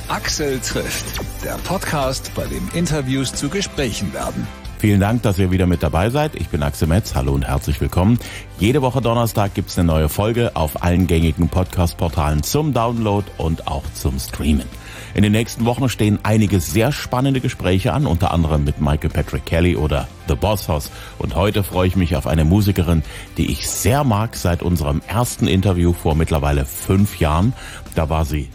Axel trifft, der Podcast, bei dem Interviews zu Gesprächen werden. Vielen Dank, dass ihr wieder mit dabei seid. Ich bin Axel Metz. Hallo und herzlich willkommen. Jede Woche Donnerstag gibt's eine neue Folge auf allen gängigen Podcast-Portalen zum Download und auch zum Streamen. In den nächsten Wochen stehen einige sehr spannende Gespräche an, unter anderem mit Michael Patrick Kelly oder The Boss Hoss. Und heute freue ich mich auf eine Musikerin, die ich sehr mag seit unserem ersten Interview vor mittlerweile 5 Jahren. Da war sie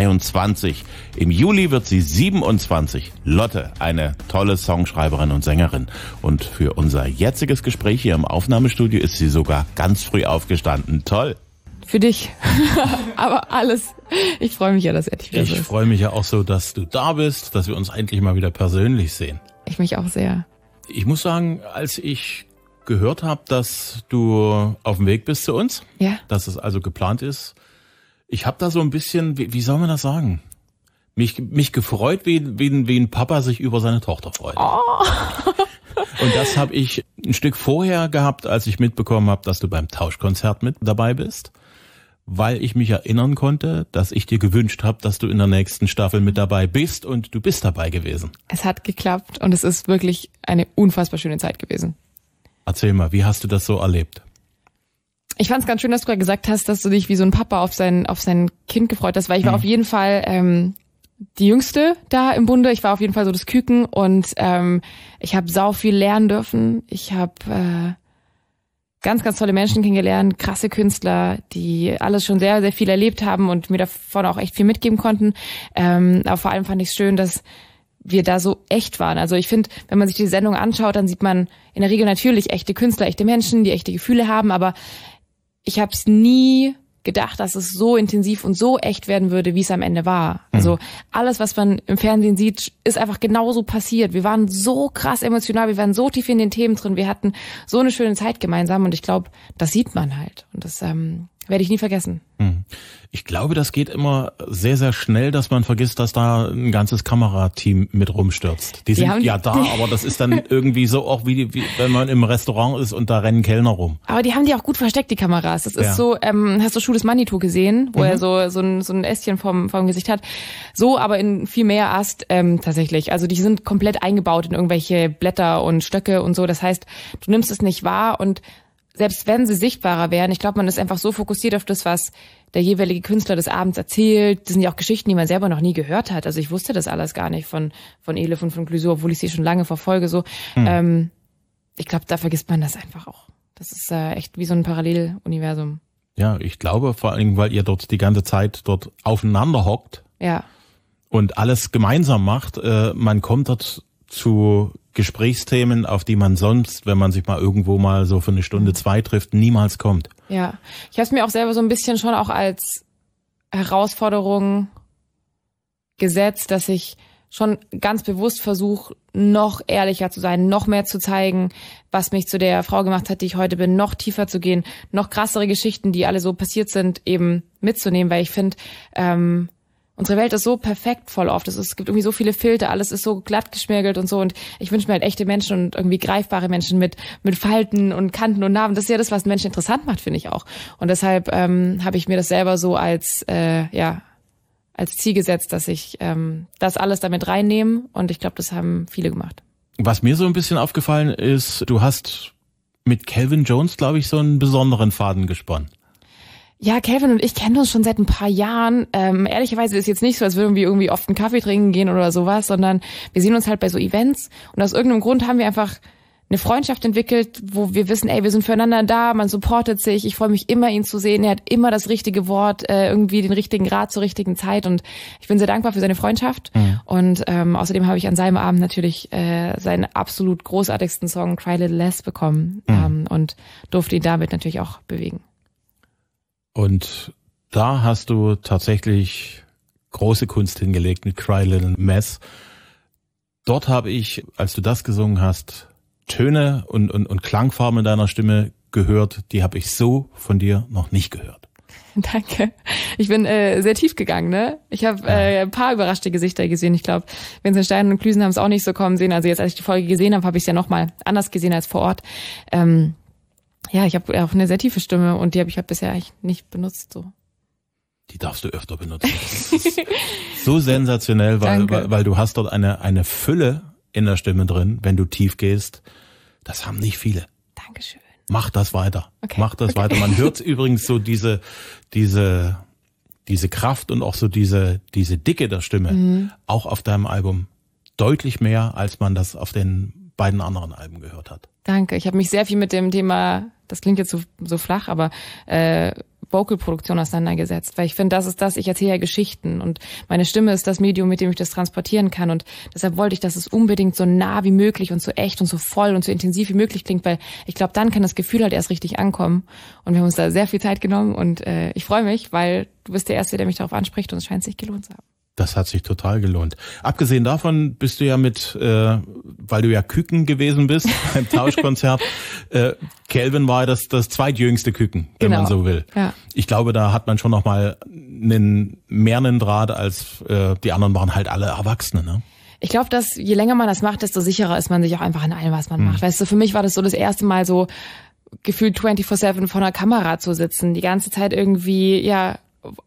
22. Im Juli wird sie 27. Lotte, eine tolle Songschreiberin und Sängerin. Und für unser jetziges Gespräch hier im Aufnahmestudio ist sie sogar ganz früh aufgestanden. Toll. Für dich. Aber alles. Ich freue mich ja, dass er dich wieder Ich freue mich ja auch so, dass du da bist, dass wir uns endlich mal wieder persönlich sehen. Ich mich auch sehr. Ich muss sagen, als ich gehört habe, dass du auf dem Weg bist zu uns, Ja. dass es also geplant ist, ich habe da so ein bisschen, wie soll man das sagen? Mich gefreut, wie ein Papa sich über seine Tochter freut. Oh. Und das habe ich ein Stück vorher gehabt, als ich mitbekommen habe, dass du beim Tauschkonzert mit dabei bist, weil ich mich erinnern konnte, dass ich dir gewünscht habe, dass du in der nächsten Staffel mit dabei bist, und du bist dabei gewesen. Es hat geklappt und es ist wirklich eine unfassbar schöne Zeit gewesen. Erzähl mal, wie hast du das so erlebt? Ich fand es ganz schön, dass du gerade gesagt hast, dass du dich wie so ein Papa auf sein Kind gefreut hast, weil ich war auf jeden Fall die Jüngste da im Bunde. Ich war auf jeden Fall so das Küken und ich habe sau viel lernen dürfen. Ich habe ganz, ganz tolle Menschen kennengelernt, krasse Künstler, die alles schon sehr, sehr viel erlebt haben und mir davon auch echt viel mitgeben konnten. Aber vor allem fand ich es schön, dass wir da so echt waren. Also ich finde, wenn man sich die Sendung anschaut, dann sieht man in der Regel natürlich echte Künstler, echte Menschen, die echte Gefühle haben, aber ich habe es nie gedacht, dass es so intensiv und so echt werden würde, wie es am Ende war. Also alles, was man im Fernsehen sieht, ist einfach genauso passiert. Wir waren so krass emotional, wir waren so tief in den Themen drin, wir hatten so eine schöne Zeit gemeinsam und ich glaube, das sieht man halt und das werde ich nie vergessen. Ich glaube, das geht immer sehr, sehr schnell, dass man vergisst, dass da ein ganzes Kamerateam mit rumstürzt. Die sind ja da, aber das ist dann irgendwie so auch wie wenn man im Restaurant ist und da rennen Kellner rum. Aber die haben die auch gut versteckt, die Kameras. Das ist so, hast du Schuh des Manitou gesehen, wo er so ein Ästchen vom Gesicht hat? So, aber in viel mehr Ast tatsächlich. Also die sind komplett eingebaut in irgendwelche Blätter und Stöcke und so. Das heißt, du nimmst es nicht wahr und selbst wenn sie sichtbarer wären, ich glaube, man ist einfach so fokussiert auf das, was der jeweilige Künstler des Abends erzählt. Das sind ja auch Geschichten, die man selber noch nie gehört hat. Also ich wusste das alles gar nicht von Elif und von Clouseau, obwohl ich sie schon lange verfolge. So, ich glaube, da vergisst man das einfach auch. Das ist echt wie so ein Paralleluniversum. Ja, ich glaube vor allen Dingen, weil ihr dort die ganze Zeit dort aufeinander hockt. Ja. Und alles gemeinsam macht. Man kommt dort zu Gesprächsthemen, auf die man sonst, wenn man sich mal irgendwo mal so für eine Stunde, 2 trifft, niemals kommt. Ja, ich habe es mir auch selber so ein bisschen schon auch als Herausforderung gesetzt, dass ich schon ganz bewusst versuche, noch ehrlicher zu sein, noch mehr zu zeigen, was mich zu der Frau gemacht hat, die ich heute bin, noch tiefer zu gehen, noch krassere Geschichten, die alle so passiert sind, eben mitzunehmen, weil ich finde, unsere Welt ist so perfekt voll oft. Es gibt irgendwie so viele Filter, alles ist so glatt geschmirgelt und so. Und ich wünsche mir halt echte Menschen und irgendwie greifbare Menschen mit Falten und Kanten und Narben. Das ist ja das, was Menschen interessant macht, finde ich auch. Und deshalb habe ich mir das selber so als Ziel gesetzt, dass ich das alles damit reinnehme. Und ich glaube, das haben viele gemacht. Was mir so ein bisschen aufgefallen ist, du hast mit Calvin Jones, glaube ich, so einen besonderen Faden gesponnen. Ja, Calvin und ich kennen uns schon seit ein paar Jahren. Ehrlicherweise ist es jetzt nicht so, als würden wir irgendwie oft einen Kaffee trinken gehen oder sowas, sondern wir sehen uns halt bei so Events und aus irgendeinem Grund haben wir einfach eine Freundschaft entwickelt, wo wir wissen, wir sind füreinander da, man supportet sich, ich freue mich immer, ihn zu sehen, er hat immer das richtige Wort, irgendwie den richtigen Rat zur richtigen Zeit und ich bin sehr dankbar für seine Freundschaft und außerdem habe ich an seinem Abend natürlich seinen absolut großartigsten Song Cry Little Less bekommen und durfte ihn damit natürlich auch bewegen. Und da hast du tatsächlich große Kunst hingelegt mit Cry Little Mess. Dort habe ich, als du das gesungen hast, Töne und Klangfarben in deiner Stimme gehört, die habe ich so von dir noch nicht gehört. Danke. Ich bin sehr tief gegangen, ne? Ich habe ein paar überraschte Gesichter gesehen. Ich glaube, Vincent Stein und Klüsen haben es auch nicht so kommen sehen. Also jetzt, als ich die Folge gesehen habe, habe ich es ja nochmal anders gesehen als vor Ort. Ja, ich habe auch eine sehr tiefe Stimme und die habe ich halt bisher eigentlich nicht benutzt so. Die darfst du öfter benutzen. Das ist so sensationell, weil du hast dort eine Fülle in der Stimme drin, wenn du tief gehst. Das haben nicht viele. Dankeschön. Mach das weiter. Okay. Mach das weiter. Man hört übrigens so diese Kraft und auch so diese Dicke der Stimme auch auf deinem Album deutlich mehr, als man das auf den beiden anderen Alben gehört hat. Danke. Ich habe mich sehr viel mit dem Thema, das klingt jetzt so flach, aber Vocalproduktion auseinandergesetzt, weil ich finde, ich erzähle ja Geschichten und meine Stimme ist das Medium, mit dem ich das transportieren kann und deshalb wollte ich, dass es unbedingt so nah wie möglich und so echt und so voll und so intensiv wie möglich klingt, weil ich glaube, dann kann das Gefühl halt erst richtig ankommen und wir haben uns da sehr viel Zeit genommen und ich freue mich, weil du bist der Erste, der mich darauf anspricht und es scheint sich gelohnt zu haben. Das hat sich total gelohnt. Abgesehen davon bist du ja weil du ja Küken gewesen bist beim Tauschkonzert. Calvin war das zweitjüngste Küken, wenn man so will. Ja. Ich glaube, da hat man schon noch mal mehr einen Draht als die anderen waren halt alle Erwachsene, ne? Ich glaube, dass je länger man das macht, desto sicherer ist man sich auch einfach in allem, was man macht. Weißt du, für mich war das so das erste Mal so gefühlt 24/7 vor einer Kamera zu sitzen, die ganze Zeit irgendwie, ja,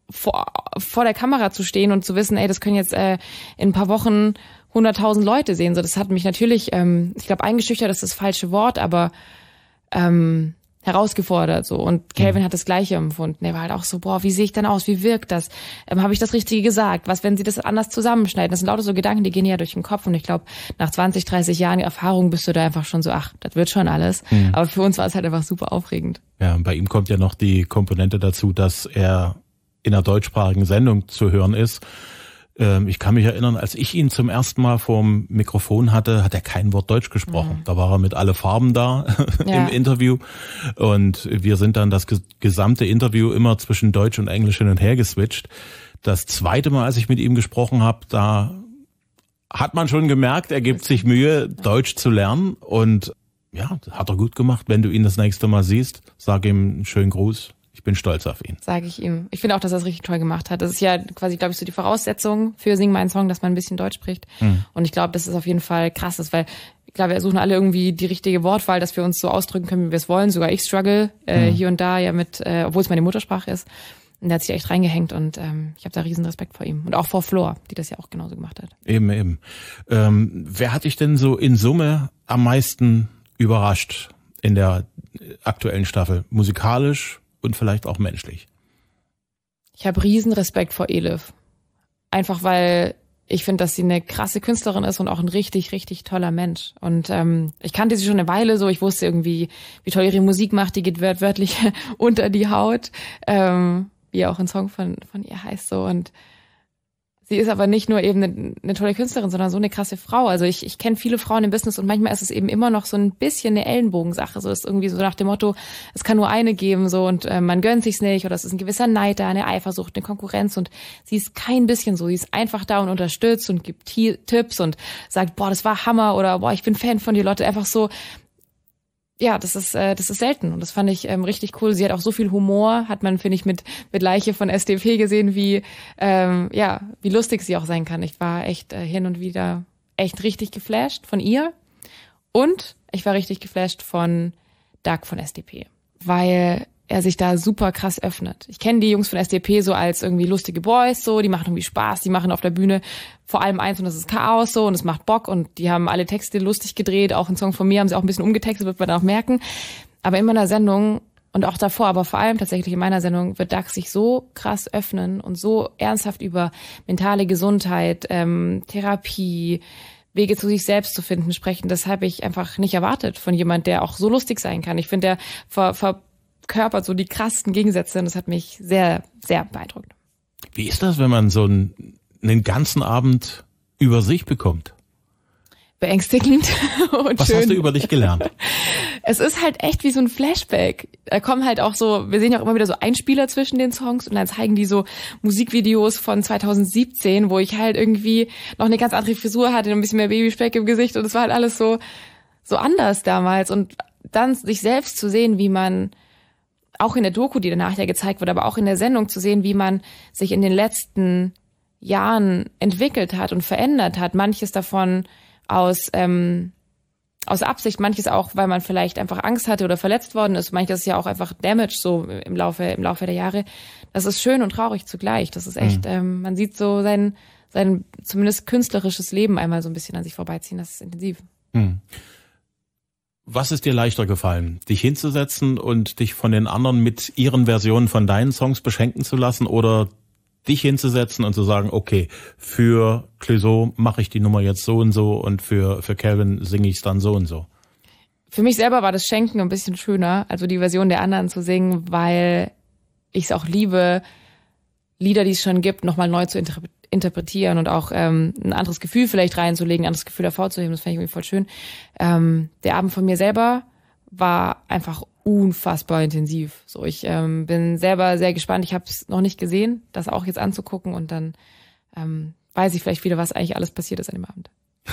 vor der Kamera zu stehen und zu wissen, ey, das können jetzt in ein paar Wochen 100.000 Leute sehen. So, das hat mich natürlich, ich glaube, eingeschüchtert ist das falsche Wort, aber herausgefordert so. Und Calvin hat das Gleiche empfunden. Er war halt auch so, boah, wie sehe ich denn aus? Wie wirkt das? Habe ich das Richtige gesagt? Was, wenn sie das anders zusammenschneiden? Das sind lauter so Gedanken, die gehen ja durch den Kopf. Und ich glaube, nach 20, 30 Jahren Erfahrung bist du da einfach schon so, ach, das wird schon alles. Aber für uns war es halt einfach super aufregend. Ja, und bei ihm kommt ja noch die Komponente dazu, dass er in einer deutschsprachigen Sendung zu hören ist. Ich kann mich erinnern, als ich ihn zum ersten Mal vorm Mikrofon hatte, hat er kein Wort Deutsch gesprochen. Da war er mit alle Farben da im Interview. Und wir sind dann das gesamte Interview immer zwischen Deutsch und Englisch hin und her geswitcht. Das zweite Mal, als ich mit ihm gesprochen habe, da hat man schon gemerkt, er gibt sich Mühe, Deutsch zu lernen. Und ja, hat er gut gemacht. Wenn du ihn das nächste Mal siehst, sag ihm einen schönen Gruß. Ich bin stolz auf ihn. Sage ich ihm. Ich finde auch, dass er es richtig toll gemacht hat. Das ist ja quasi, glaube ich, so die Voraussetzung für Sing meinen Song, dass man ein bisschen Deutsch spricht. Und ich glaube, das ist auf jeden Fall krass, weil ich glaube, wir suchen alle irgendwie die richtige Wortwahl, dass wir uns so ausdrücken können, wie wir es wollen. Sogar ich struggle hier und da ja mit, obwohl es meine Muttersprache ist. Und der hat sich echt reingehängt und ich habe da riesen Respekt vor ihm. Und auch vor Flor, die das ja auch genauso gemacht hat. Eben. Wer hat dich denn so in Summe am meisten überrascht in der aktuellen Staffel? Musikalisch und vielleicht auch menschlich? Ich habe riesen Respekt vor Elif. Einfach weil ich finde, dass sie eine krasse Künstlerin ist und auch ein richtig, richtig toller Mensch. Und ich kannte sie schon eine Weile so. Ich wusste irgendwie, wie toll ihre Musik macht. Die geht wörtlich unter die Haut. Wie auch ein Song von ihr heißt so. Und sie ist aber nicht nur eben eine tolle Künstlerin, sondern so eine krasse Frau. Also ich kenne viele Frauen im Business und manchmal ist es eben immer noch so ein bisschen eine Ellenbogensache. So ist irgendwie so nach dem Motto, es kann nur eine geben so und man gönnt sich's nicht oder es ist ein gewisser Neid da, eine Eifersucht, eine Konkurrenz und sie ist kein bisschen so. Sie ist einfach da und unterstützt und gibt Tipps und sagt, boah, das war Hammer oder boah, ich bin Fan von dir, Leute. Einfach so, ja, das ist selten und das fand ich richtig cool. Sie hat auch so viel Humor, hat man, finde ich, mit Leiche von SDP gesehen, wie lustig sie auch sein kann. Ich war echt hin und wieder echt richtig geflasht von ihr und ich war richtig geflasht von Doug von SDP, weil er sich da super krass öffnet. Ich kenne die Jungs von SDP so als irgendwie lustige Boys, so, die machen irgendwie Spaß, die machen auf der Bühne vor allem eins und das ist Chaos so und es macht Bock und die haben alle Texte lustig gedreht, auch einen Song von mir haben sie auch ein bisschen umgetextet, wird man auch merken. Aber in meiner Sendung und auch davor, aber vor allem tatsächlich in meiner Sendung wird Doug sich so krass öffnen und so ernsthaft über mentale Gesundheit, Therapie, Wege zu sich selbst zu finden sprechen. Das habe ich einfach nicht erwartet von jemand, der auch so lustig sein kann. Ich finde, der verkörpert so die krassesten Gegensätze und das hat mich sehr, sehr beeindruckt. Wie ist das, wenn man so einen ganzen Abend über sich bekommt? Beängstigend und Was schön. hast du über dich gelernt? Es ist halt echt wie so ein Flashback. Da kommen halt auch so, wir sehen ja auch immer wieder so Einspieler zwischen den Songs und dann zeigen die so Musikvideos von 2017, wo ich halt irgendwie noch eine ganz andere Frisur hatte, ein bisschen mehr Babyspeck im Gesicht und es war halt alles so anders damals und dann sich selbst zu sehen, wie man auch in der Doku, die danach ja gezeigt wurde, aber auch in der Sendung zu sehen, wie man sich in den letzten Jahren entwickelt hat und verändert hat. Manches davon aus aus Absicht, manches auch, weil man vielleicht einfach Angst hatte oder verletzt worden ist, manches ist ja auch einfach Damage so im Laufe der Jahre. Das ist schön und traurig zugleich. Das ist echt, man sieht so sein zumindest künstlerisches Leben einmal so ein bisschen an sich vorbeiziehen. Das ist intensiv. Was ist dir leichter gefallen? Dich hinzusetzen und dich von den anderen mit ihren Versionen von deinen Songs beschenken zu lassen oder dich hinzusetzen und zu sagen, okay, für Clouseau mache ich die Nummer jetzt so und für Calvin singe ich es dann so und so? Für mich selber war das Schenken ein bisschen schöner, also die Version der anderen zu singen, weil ich es auch liebe, Lieder, die es schon gibt, nochmal neu zu interpretieren und auch ein anderes Gefühl vielleicht reinzulegen, ein anderes Gefühl hervorzuheben. Das fand ich irgendwie voll schön. Der Abend von mir selber war einfach unfassbar intensiv. So, ich bin selber sehr gespannt. Ich habe es noch nicht gesehen, das auch jetzt anzugucken und dann weiß ich vielleicht wieder, was eigentlich alles passiert ist an dem Abend.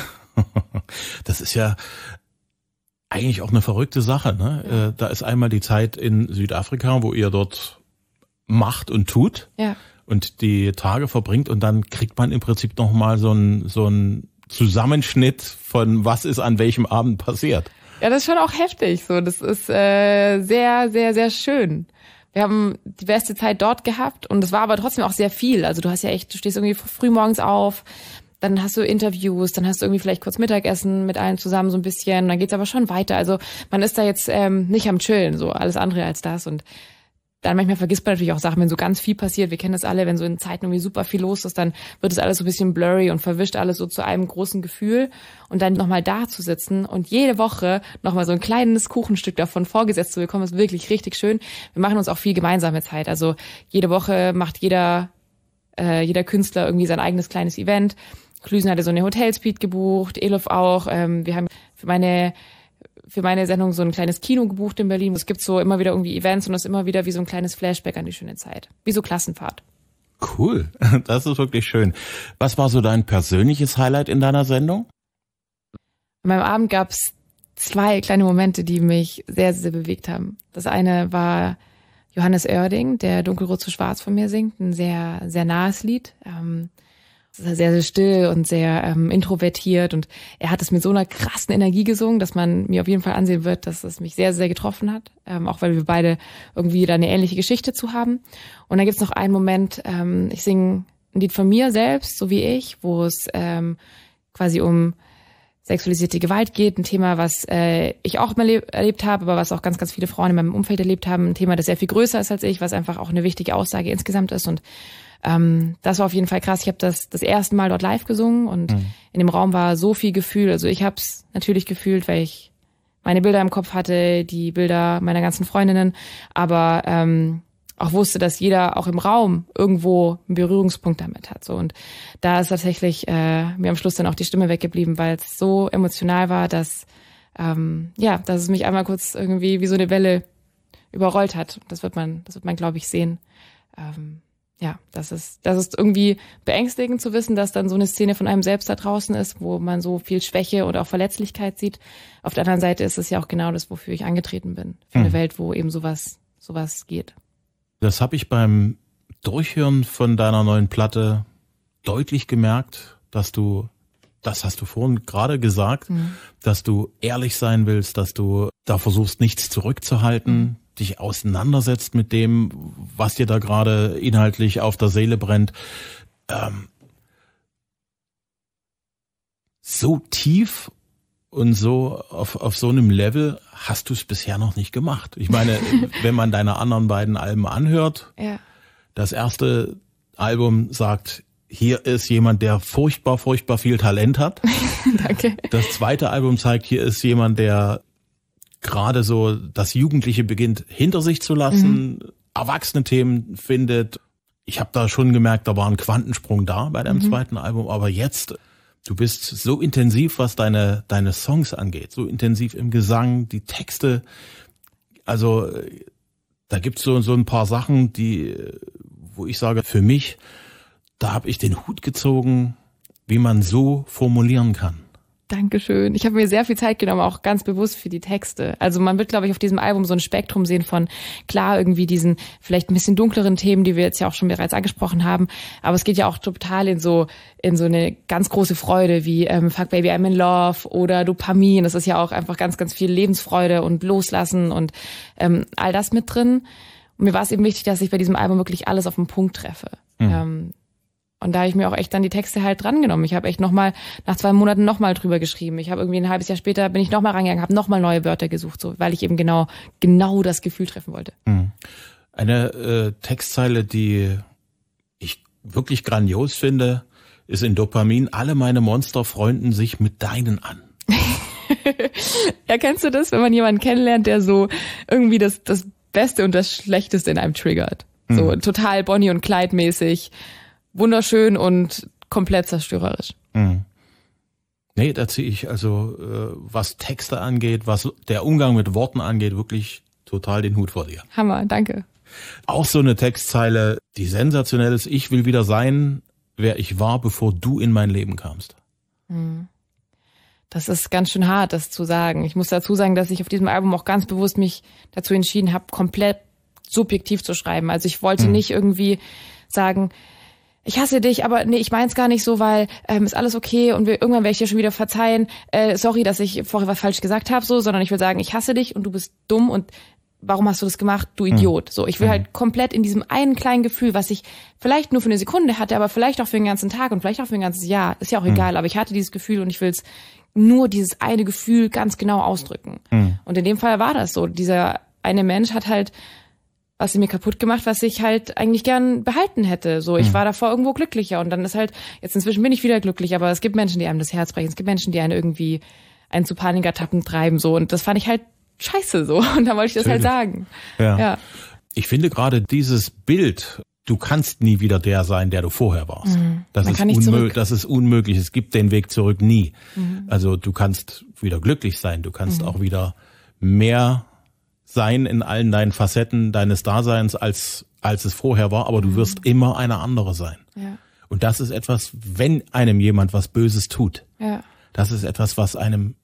Das ist ja eigentlich auch eine verrückte Sache, ne? Ja. Da ist einmal die Zeit in Südafrika, wo ihr dort macht und tut. Ja. Und die Tage verbringt und dann kriegt man im Prinzip nochmal so ein Zusammenschnitt von was ist an welchem Abend passiert. Ja, das ist schon auch heftig. So, das ist sehr, sehr, sehr schön. Wir haben die beste Zeit dort gehabt und es war aber trotzdem auch sehr viel. Also du stehst irgendwie früh morgens auf, dann hast du Interviews, dann hast du irgendwie vielleicht kurz Mittagessen mit allen zusammen so ein bisschen, dann geht's aber schon weiter. Also man ist da jetzt nicht am Chillen, so alles andere als das und dann manchmal vergisst man natürlich auch Sachen, wenn so ganz viel passiert. Wir kennen das alle, wenn so in Zeiten irgendwie super viel los ist, dann wird es alles so ein bisschen blurry und verwischt alles so zu einem großen Gefühl. Und dann nochmal da zu sitzen und jede Woche nochmal so ein kleines Kuchenstück davon vorgesetzt zu bekommen, ist wirklich richtig schön. Wir machen uns auch viel gemeinsame Zeit. Also jede Woche macht jeder Künstler irgendwie sein eigenes kleines Event. Klüsen hatte so eine Hotelsuite gebucht, Elif auch. Wir haben für meine Sendung so ein kleines Kino gebucht in Berlin. Es gibt so immer wieder irgendwie Events und das ist immer wieder wie so ein kleines Flashback an die schöne Zeit. Wie so Klassenfahrt. Cool, das ist wirklich schön. Was war so dein persönliches Highlight in deiner Sendung? An meinem Abend gab es 2 kleine Momente, die mich sehr, sehr bewegt haben. Das eine war Johannes Oerding, der Dunkelrot zu Schwarz von mir singt. Ein sehr, sehr nahes Lied. Sehr, sehr still und sehr introvertiert und er hat es mit so einer krassen Energie gesungen, dass man mir auf jeden Fall ansehen wird, dass es mich sehr, sehr getroffen hat, auch weil wir beide irgendwie da eine ähnliche Geschichte zu haben. Und dann gibt's noch einen Moment, ich singe ein Lied von mir selbst, so wie ich, wo es quasi um sexualisierte Gewalt geht, ein Thema, was ich auch mal erlebt habe, aber was auch ganz, ganz viele Frauen in meinem Umfeld erlebt haben, ein Thema, das sehr viel größer ist als ich, was einfach auch eine wichtige Aussage insgesamt ist und das war auf jeden Fall krass. Ich habe das erste Mal dort live gesungen und in dem Raum war so viel Gefühl. Also ich habe es natürlich gefühlt, weil ich meine Bilder im Kopf hatte, die Bilder meiner ganzen Freundinnen, aber auch wusste, dass jeder auch im Raum irgendwo einen Berührungspunkt damit hat. So und da ist tatsächlich mir am Schluss dann auch die Stimme weggeblieben, weil es so emotional war, dass dass es mich einmal kurz irgendwie wie so eine Welle überrollt hat. Das wird man, glaube ich, sehen. Das ist irgendwie beängstigend zu wissen, dass dann so eine Szene von einem selbst da draußen ist, wo man so viel Schwäche und auch Verletzlichkeit sieht. Auf der anderen Seite ist es ja auch genau das, wofür ich angetreten bin. Für eine Welt, wo eben sowas geht. Das habe ich beim Durchhören von deiner neuen Platte deutlich gemerkt, dass du, das hast du vorhin gerade gesagt, dass du ehrlich sein willst, dass du da versuchst, nichts zurückzuhalten, dich auseinandersetzt mit dem, was dir da gerade inhaltlich auf der Seele brennt. So tief und so auf so einem Level hast du es bisher noch nicht gemacht. Ich meine, wenn man deine anderen beiden Alben anhört, das erste Album sagt, hier ist jemand, der furchtbar, furchtbar viel Talent hat. Danke. Das zweite Album zeigt, hier ist jemand, der gerade so das Jugendliche beginnt hinter sich zu lassen, erwachsene Themen findet. Ich habe da schon gemerkt, da war ein Quantensprung da bei deinem zweiten Album, aber jetzt, du bist so intensiv, was deine Songs angeht, so intensiv im Gesang, die Texte, also da gibt's so ein paar Sachen, wo ich sage, für mich, da habe ich den Hut gezogen, wie man so formulieren kann. Dankeschön. Ich habe mir sehr viel Zeit genommen, auch ganz bewusst für die Texte. Also man wird, glaube ich, auf diesem Album so ein Spektrum sehen von, klar, irgendwie diesen vielleicht ein bisschen dunkleren Themen, die wir jetzt ja auch schon bereits angesprochen haben. Aber es geht ja auch total in so eine ganz große Freude wie Fuck Baby, I'm in Love oder Dopamin. Das ist ja auch einfach ganz, ganz viel Lebensfreude und Loslassen und all das mit drin. Und mir war es eben wichtig, dass ich bei diesem Album wirklich alles auf den Punkt treffe. Und da habe ich mir auch echt dann die Texte halt drangenommen. Ich habe echt nach 2 Monaten nochmal drüber geschrieben. Ich habe irgendwie ein halbes Jahr später bin ich nochmal rangegangen, habe nochmal neue Wörter gesucht, so, weil ich eben genau das Gefühl treffen wollte. Eine Textzeile, die ich wirklich grandios finde, ist in Dopamin: Alle meine Monster freunden sich mit deinen an. Ja, kennst du das, wenn man jemanden kennenlernt, der so irgendwie das Beste und das Schlechteste in einem triggert? So total Bonnie und Clyde mäßig. Wunderschön und komplett zerstörerisch. Nee, da ziehe ich also, was Texte angeht, was der Umgang mit Worten angeht, wirklich total den Hut vor dir. Hammer, danke. Auch so eine Textzeile, die sensationell ist: Ich will wieder sein, wer ich war, bevor du in mein Leben kamst. Das ist ganz schön hart, das zu sagen. Ich muss dazu sagen, dass ich auf diesem Album auch ganz bewusst mich dazu entschieden habe, komplett subjektiv zu schreiben. Also ich wollte nicht irgendwie sagen, ich hasse dich, aber nee, ich mein's gar nicht so, weil ist alles okay und irgendwann werde ich dir schon wieder verzeihen. Sorry, dass ich vorher was falsch gesagt habe, so, sondern ich will sagen, ich hasse dich und du bist dumm und warum hast du das gemacht, du Idiot? So, ich will halt komplett in diesem einen kleinen Gefühl, was ich vielleicht nur für eine Sekunde hatte, aber vielleicht auch für den ganzen Tag und vielleicht auch für ein ganzes Jahr, ist ja auch egal, aber ich hatte dieses Gefühl und ich will's nur dieses eine Gefühl ganz genau ausdrücken. Und in dem Fall war das so. Dieser eine Mensch hat halt was in mir kaputt gemacht, was ich halt eigentlich gern behalten hätte. So, ich war davor irgendwo glücklicher und dann ist halt, jetzt inzwischen bin ich wieder glücklich, aber es gibt Menschen, die einem das Herz brechen, es gibt Menschen, die einen zu Panikattacken treiben, so, und das fand ich halt scheiße, so, und da wollte ich das halt sagen. Ja. Ich finde gerade dieses Bild, du kannst nie wieder der sein, der du vorher warst. Das ist unmöglich. Es gibt den Weg zurück nie. Also du kannst wieder glücklich sein, du kannst auch wieder mehr sein in allen deinen Facetten deines Daseins, als es vorher war, aber du wirst immer eine andere sein. Ja. Und das ist etwas, wenn einem jemand was Böses tut, das ist etwas, was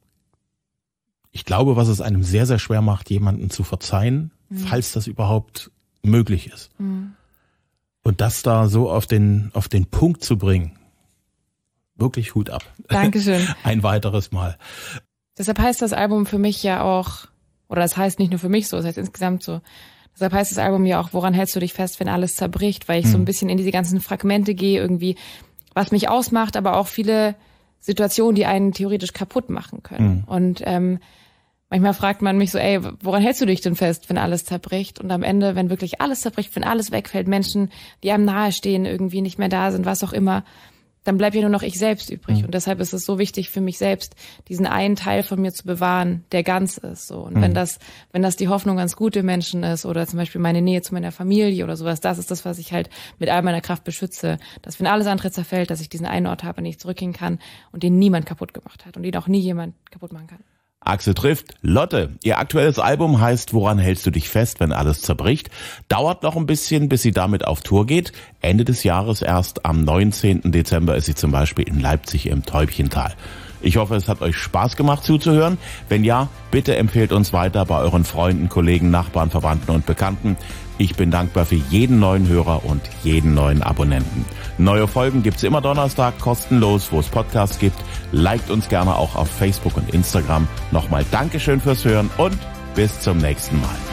es einem sehr, sehr schwer macht, jemanden zu verzeihen, falls das überhaupt möglich ist. Und das da so auf den Punkt zu bringen, wirklich Hut ab. Dankeschön. Ein weiteres Mal. Deshalb heißt das Album für mich ja auch, oder das heißt nicht nur für mich so, das heißt insgesamt so. Deshalb heißt das Album ja auch, woran hältst du dich fest, wenn alles zerbricht, weil ich so ein bisschen in diese ganzen Fragmente gehe, irgendwie, was mich ausmacht, aber auch viele Situationen, die einen theoretisch kaputt machen können. Und manchmal fragt man mich so, ey, woran hältst du dich denn fest, wenn alles zerbricht? Und am Ende, wenn wirklich alles zerbricht, wenn alles wegfällt, Menschen, die einem nahestehen, irgendwie nicht mehr da sind, was auch immer, dann bleibt ja nur noch ich selbst übrig. Und deshalb ist es so wichtig für mich selbst, diesen einen Teil von mir zu bewahren, der ganz ist. So. Und wenn das die Hoffnung ans gute Menschen ist oder zum Beispiel meine Nähe zu meiner Familie oder sowas, das ist das, was ich halt mit all meiner Kraft beschütze. Dass wenn alles andere zerfällt, dass ich diesen einen Ort habe, an den ich zurückgehen kann und den niemand kaputt gemacht hat und den auch nie jemand kaputt machen kann. Axel trifft Lotte. Ihr aktuelles Album heißt Woran hältst du dich fest, wenn alles zerbricht? Dauert noch ein bisschen, bis sie damit auf Tour geht. Ende des Jahres erst, am 19. Dezember ist sie zum Beispiel in Leipzig im Täubchental. Ich hoffe, es hat euch Spaß gemacht zuzuhören. Wenn ja, bitte empfehlt uns weiter bei euren Freunden, Kollegen, Nachbarn, Verwandten und Bekannten. Ich bin dankbar für jeden neuen Hörer und jeden neuen Abonnenten. Neue Folgen gibt's immer Donnerstag, kostenlos, wo es Podcasts gibt. Liked uns gerne auch auf Facebook und Instagram. Nochmal Dankeschön fürs Hören und bis zum nächsten Mal.